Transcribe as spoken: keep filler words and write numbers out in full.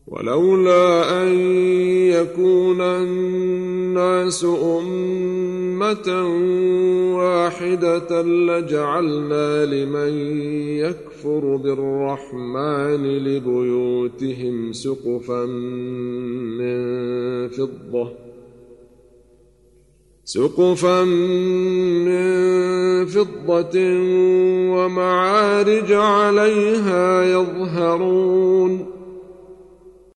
ولولا أن يكون الناس أمة واحدة لجعلنا لمن يكفر بالرحمن لبيوتهم سقفا من فضة سقفا من فضة ومعارج عليها يظهرون